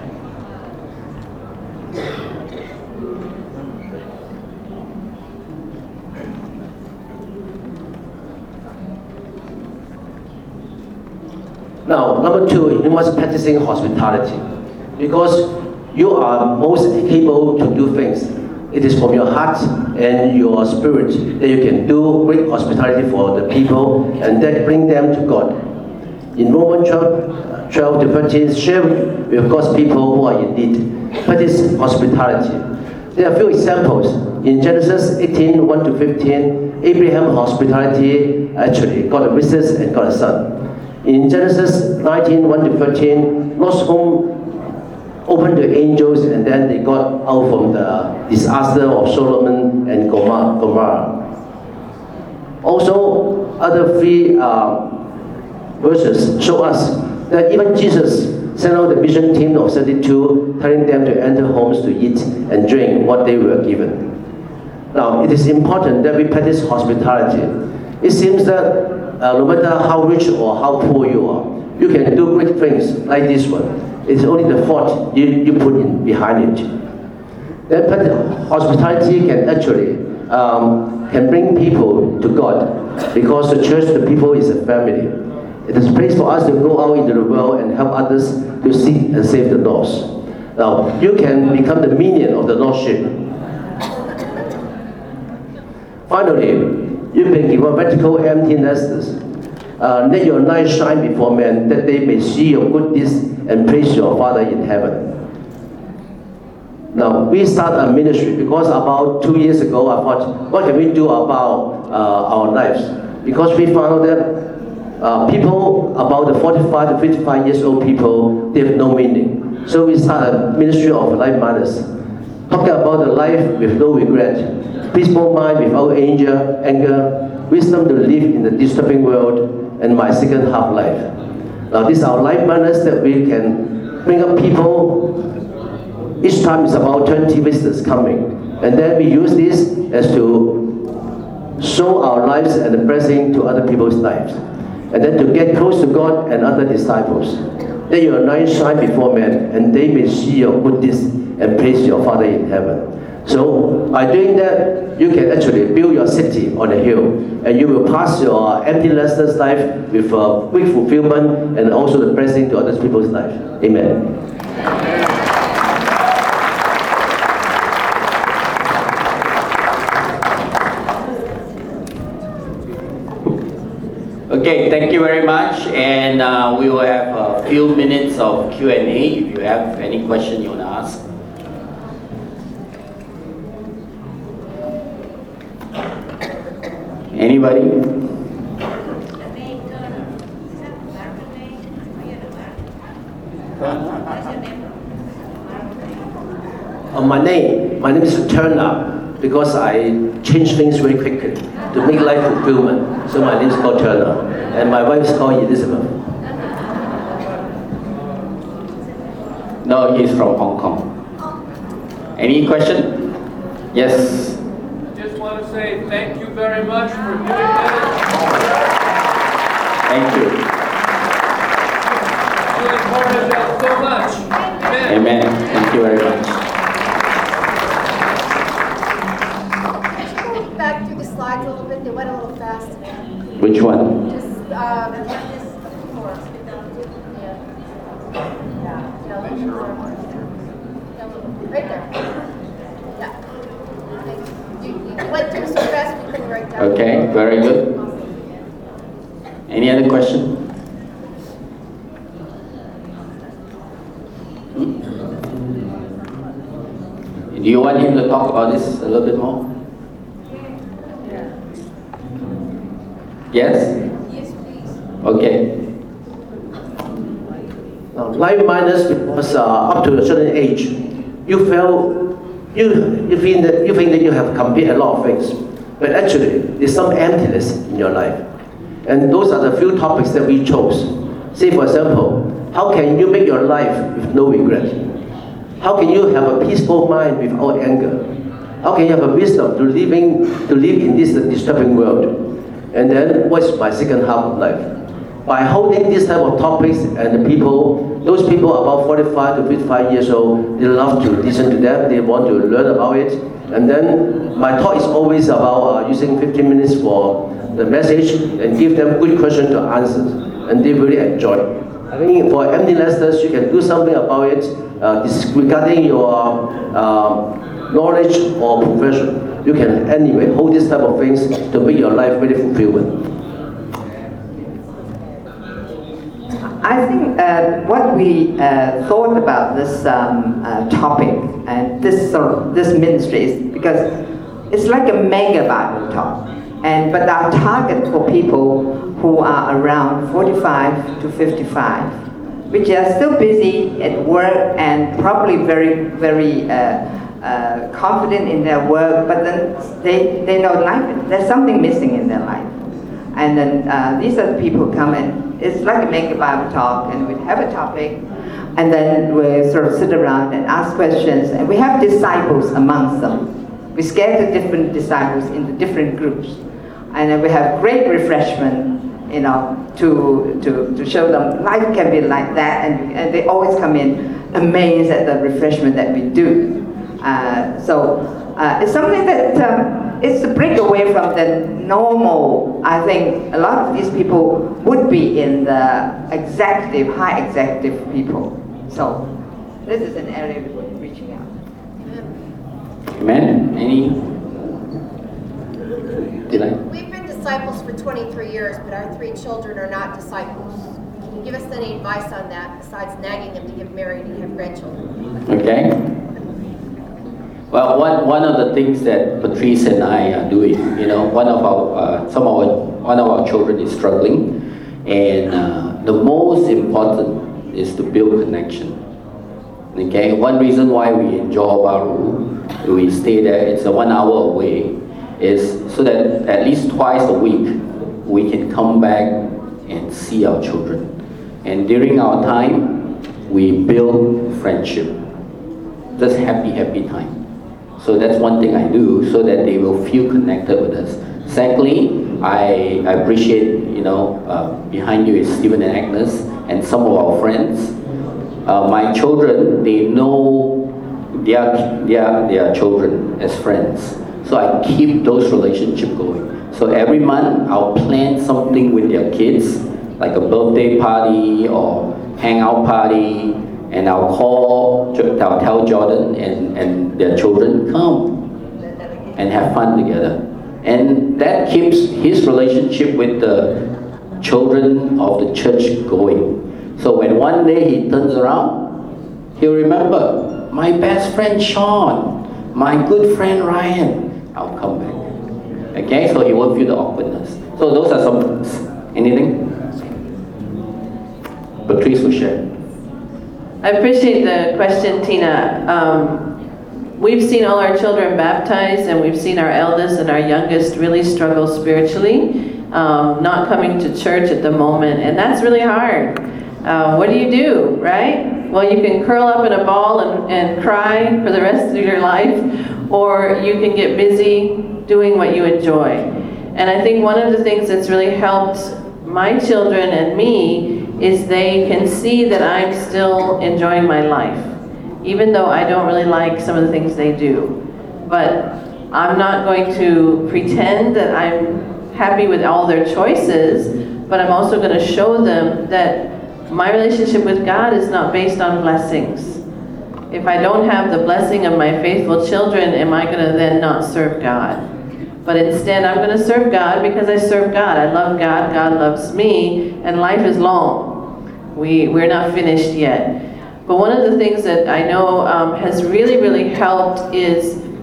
S3: Now, number 2, you must practicing hospitality, because you are most capable to do things. It is from your heart and your spirit that you can do great hospitality for the people and that bring them to God. In Romans 12 to 13, share with God's people who are in need. Practice hospitality. There are a few examples. In Genesis 18, 1 to 15, Abraham's hospitality actually got a missus and got a son. In Genesis 19, 1 to 13, Lot's home opened to angels and then they got out from the disaster of Solomon and Gomorrah. Also, other 3 verses show us that even Jesus sent out the mission team of 72, telling them to enter homes to eat and drink what they were given. Now, it is important that we practice hospitality. It seems that no matter how rich or how poor you are, you can do great things like this one. It's only the thought you put in behind it. Then hospitality can actually can bring people to God, because the church, the people, is a family. It is a place for us to go out into the world and help others to seek and save the lost. Now, you can become the minion of the lost sheep. Finally, you can give a vertical empty nesters. Let your light shine before men, that they may see your good deeds and praise your Father in heaven. Now, we start a ministry because about 2 years ago, I thought, what can we do about our lives? Because we found that people about the 45 to 55 years old people, they have no meaning. So we started a ministry of life matters, talking about the life with no regret, peaceful mind without anger, wisdom to live in the disturbing world, and my second half life. Now, these are life manners that we can bring up people. Each time is about 20 visitors coming, and then we use this as to show our lives and the blessing to other people's lives, and then to get close to God and other disciples. Let your light shine before men, and they may see your good deeds and praise your Father in heaven. So, by doing that, you can actually build your city on a hill, and you will pass your empty nesters' life with great fulfillment and also the blessing to other people's life. Amen.
S1: Okay, thank you very much, and we will have a few minutes of Q&A if you have any question you want to ask. Anybody?
S3: My name is Turner, because I change things very quickly to make life fulfillment. So my name is called Turner, and my wife is called Elizabeth.
S1: No, he's from Hong Kong. Any question? Yes.
S5: Just want to say thank you very much for doing this.
S1: Thank you.
S5: You encourage us so much. Amen.
S1: Amen. Thank you very much.
S6: Could you go back through the slides a little bit? They went a little fast.
S1: Which one?
S6: Just right there. Yeah. You went through so fast we couldn't write down.
S1: Okay, very good. Any other question? Do you want him to talk about this a little bit more? Yes?
S6: Yes, please.
S1: Okay.
S3: Like-mindedness because up to a certain age, you think that you have completed a lot of things, but actually there's some emptiness in your life. And those are the few topics that we chose. Say for example, how can you make your life with no regret? How can you have a peaceful mind without anger? How can you have a wisdom to live in this disturbing world? And then what's my second half of life? By holding this type of topics and those people about 45 to 55 years old, they love to listen to them, they want to learn about it. And then my talk is always about using 15 minutes for the message and give them good questions to answer. And they really enjoy it. I think for empty nesters, you can do something about it regarding your knowledge or profession. You can anyway hold this type of things to make your life very fulfilling.
S4: I think what we thought about this topic and this ministry is because it's like a mega Bible talk. But our target for people who are around 45 to 55, which are still busy at work and probably very, very confident in their work, but then they know life, there's something missing in their life. And then these are the people who come in. It's like a mega Bible talk, and we have a topic, and then we sort of sit around and ask questions, and we have disciples amongst them. We scatter different disciples into different groups, and then we have great refreshment, to show them life can be like that, and they always come in amazed at the refreshment that we do. It's something that it's a break away from the normal. I think a lot of these people would be in the high executive people. So this is an area we're reaching out.
S1: Amen.
S6: We've been disciples for 23 years, but our 3 children are not disciples. Can you give us any advice on that besides nagging them to get married and have grandchildren?
S1: Okay. Well, one of the things that Patrice and I are doing, one of our children is struggling, and the most important is to build connection. Okay, one reason why we in Johor Bahru, we stay there, it's 1 hour away, is so that at least twice a week we can come back and see our children. And during our time, we build friendship, just happy time. So that's one thing I do, so that they will feel connected with us. Secondly, I appreciate, behind you is Stephen and Agnes and some of our friends. My children, they know their children as friends. So I keep those relationships going. So every month, I'll plan something with their kids, like a birthday party or hangout party, and I'll tell Jordan and their children, come and have fun together. And that keeps his relationship with the children of the church going. So when one day he turns around, he'll remember, my best friend Sean, my good friend Ryan, I'll come back. Okay, so he won't feel the awkwardness. So those are some, anything? Patrice will share.
S2: I appreciate the question, Tina. We've seen all our children baptized, and we've seen our eldest and our youngest really struggle spiritually, not coming to church at the moment, and that's really hard. What do, right? Well, you can curl up in a ball and cry for the rest of your life, or you can get busy doing what you enjoy. And I think one of the things that's really helped my children and me is they can see that I'm still enjoying my life, even though I don't really like some of the things they do. But I'm not going to pretend that I'm happy with all their choices, but I'm also going to show them that my relationship with God is not based on blessings. If I don't have the blessing of my faithful children, am I going to then not serve God? But instead, I'm going to serve God because I serve God. I love God, God loves me, and life is long. We're not finished yet. But one of the things that I know has really, really helped is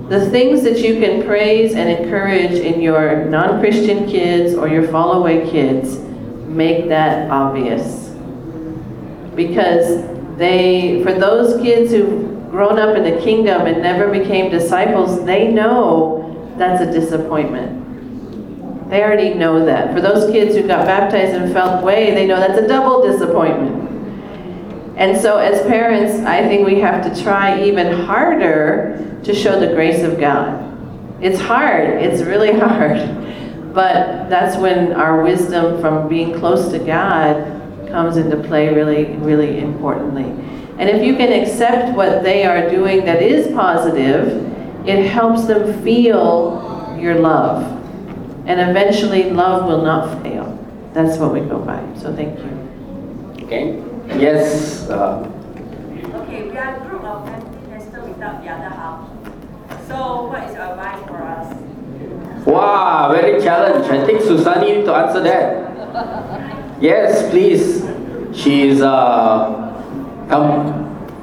S2: The things that you can praise and encourage in your non-Christian kids or your fall-away kids, make that obvious. Because for those kids who've grown up in the kingdom and never became disciples, they know that's a disappointment. They already know that. For those kids who got baptized and felt way, they know that's a double disappointment. And so as parents, I think we have to try even harder to show the grace of God. It's hard. It's really hard. But that's when our wisdom from being close to God comes into play really, really importantly. And if you can accept what they are doing that is positive, it helps them feel your love. And eventually love will not fail. That's what we go by. So thank you.
S1: Okay. Yes.
S7: Okay, we are a group of empty nesters without the other half. So what is your advice for us?
S1: Wow, very challenging. I think Susani need to answer that. Yes, please. She is come.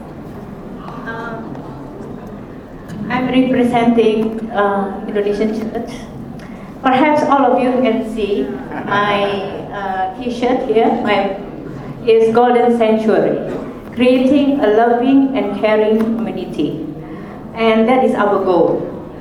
S8: I'm representing Indonesian Church. Perhaps all of you can see my T-shirt here. Is Golden Sanctuary, creating a loving and caring community, and that is our goal.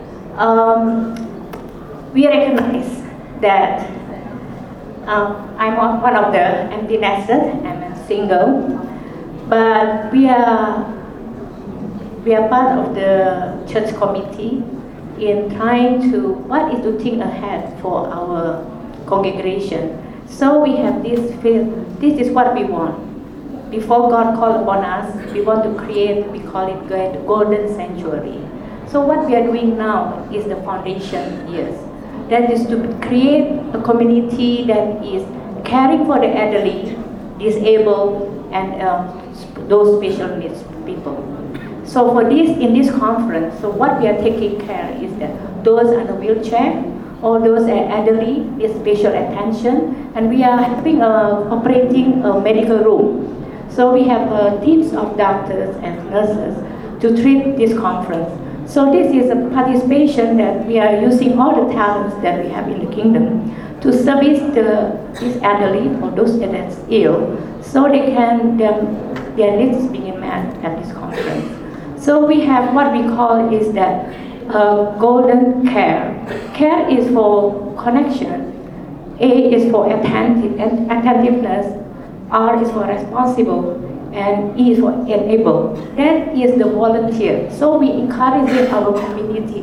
S8: We recognize that I'm one of the empty nesters. I'm single, but we are part of the church committee in trying to what is to think ahead for our congregation. So we have this feel, this is what we want. Before God called upon us, we want to create, we call it Golden Sanctuary. So what we are doing now is the foundation years. That is to create a community that is caring for the elderly, disabled, and those special needs people. So for this, in this conference, so what we are taking care is that those on the wheelchair, all those elderly need special attention, and we are operating a medical room. So we have teams of doctors and nurses to treat this conference. So this is a participation that we are using all the talents that we have in the kingdom to service these elderly or those that are ill, so they can their needs being met at this conference. So we have what we call is that golden care. Care is for connection. A is for attentiveness. R is for responsible. And E is for enable. That is the volunteer. So we encourage our community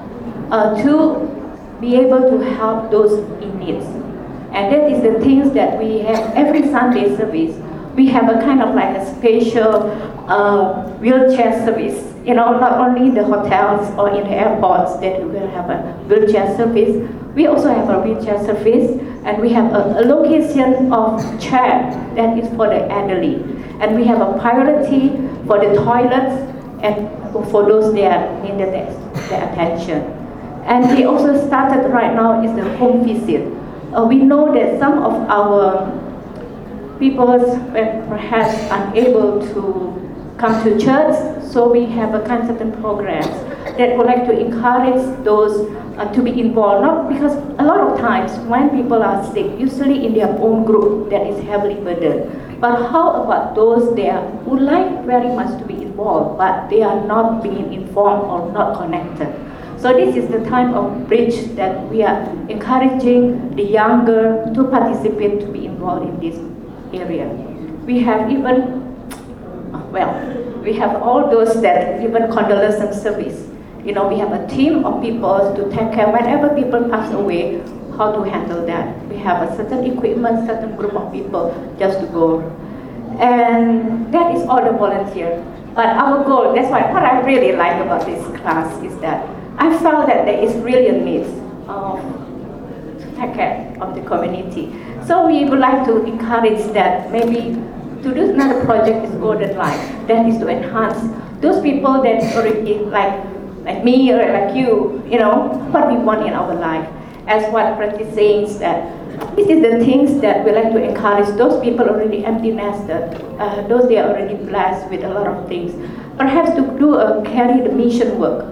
S8: to be able to help those in need. And that is the things that we have every Sunday service. We have a kind of like a special wheelchair service. You know, not only in the hotels or in the airports that we will have a wheelchair service, we also have a wheelchair service, and we have a location of chair that is for the elderly. And we have a priority for the toilets and for those that need the attention. And we also started right now is the home visit. We know that some of our people were perhaps unable to come to church, so we have a kind of certain programs that would like to encourage those to be involved. Not because a lot of times when people are sick, usually in their own group that is heavily burdened. But how about those there who like very much to be involved, but they are not being informed or not connected? So this is the time of bridge that we are encouraging the younger to participate, to be involved in this area. We have even, we have all those that even condolence service. You know, we have a team of people to take care whenever people pass away, how to handle that. We have a certain equipment, certain group of people just to go. And that is all the volunteer. But our goal, that's why what I really like about this class is that I felt that there is really a need to take care of the community. So we would like to encourage that maybe to do another project is Golden Life. That is to enhance those people that already like me or like you know, what we want in our life. As what practice says that this is the things that we like to encourage those people already empty nested, those they are already blessed with a lot of things. Perhaps to do carry the mission work,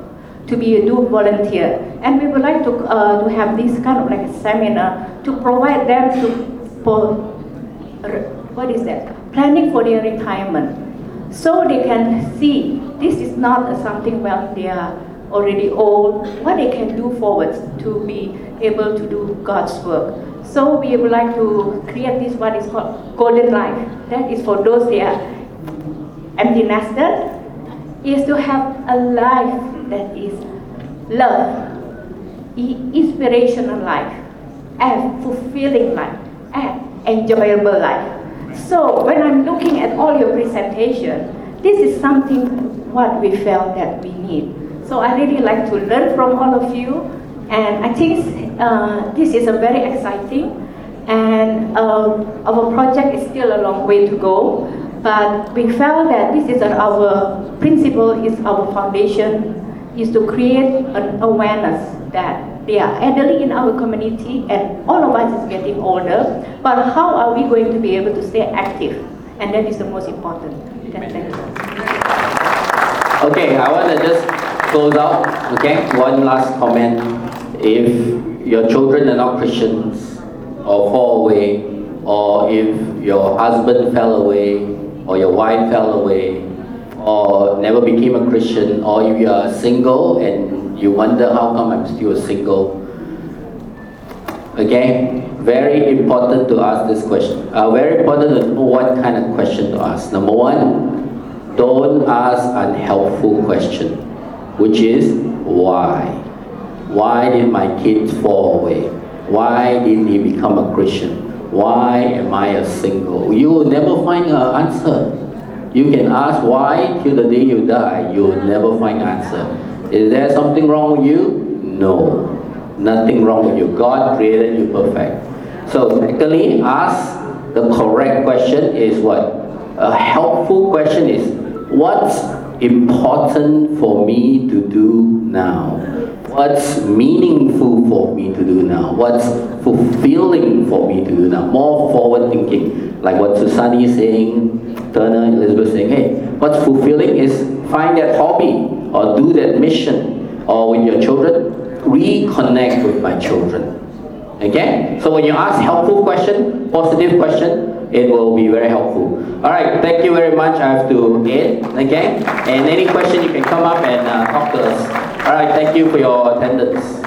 S8: to be a do volunteer. And we would like to have this kind of like a seminar to provide them planning for their retirement. So they can see this is not something when they are already old, what they can do forward to be able to do God's work. So we would like to create this what is called Golden Life. That is for those they are empty nested, is to have a life that is love, inspirational life, and fulfilling life, and enjoyable life. So when I'm looking at all your presentation, this is something what we felt that we need. So I really like to learn from all of you, and I think this is a very exciting, and our project is still a long way to go, but we felt that this is our principle, is our foundation, is to create an awareness that they are elderly in our community and all of us is getting older, but how are we going to be able to stay active? And that is the most important. Thank you.
S1: Okay, I want to just close out, okay? One last comment. If your children are not Christians, or fall away, or if your husband fell away, or your wife fell away, or never became a Christian, or if you are single and you wonder how come I'm still single, okay? Very important to ask this question. Very important to know what kind of question to ask. Number one, don't ask unhelpful question, which is why? Why did my kids fall away? Why didn't he become a Christian? Why am I a single? You will never find an answer. You can ask why till the day you die, you will never find an answer. Is there something wrong with you? No, nothing wrong with you. God created you perfect. So technically, ask the correct question is what? A helpful question is, what's important for me to do now? What's meaningful for me to do now? What's fulfilling for me to do now? More forward thinking, like what Susani is saying, Turner, Elizabeth saying, hey, what's fulfilling is find that hobby or do that mission, or with your children, reconnect with my children. Okay? So when you ask helpful question, positive question, it will be very helpful. Alright, thank you very much. I have to end, okay? And any question you can come up and talk to us. Alright, thank you for your attendance.